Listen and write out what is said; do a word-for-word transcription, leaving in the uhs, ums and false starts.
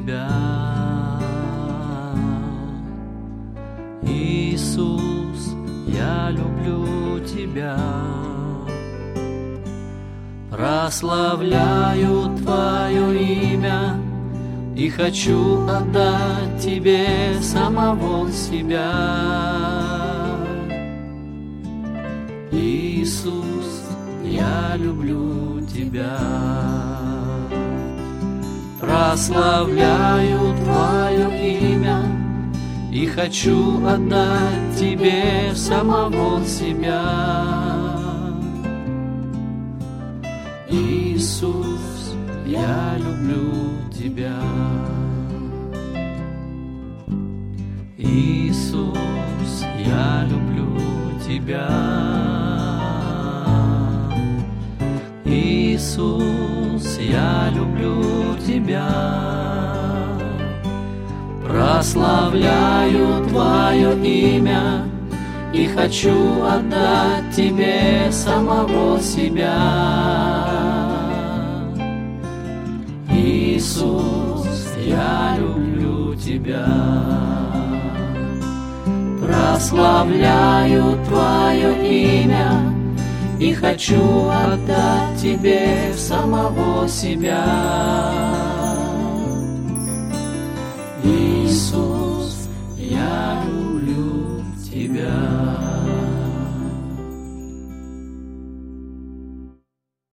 Тебя. Иисус, я люблю Тебя, прославляю Твое имя и хочу отдать Тебе самого себя. Иисус, я люблю Тебя, прославляю Твое имя и хочу отдать Тебе самого себя. Иисус, я люблю Тебя. Иисус, я люблю Тебя. Иисус, я люблю Тебя, прославляю Твое имя и хочу отдать Тебе самого себя. Иисус, я люблю Тебя, прославляю Твое имя и хочу отдать Тебе самого себя. Иисус,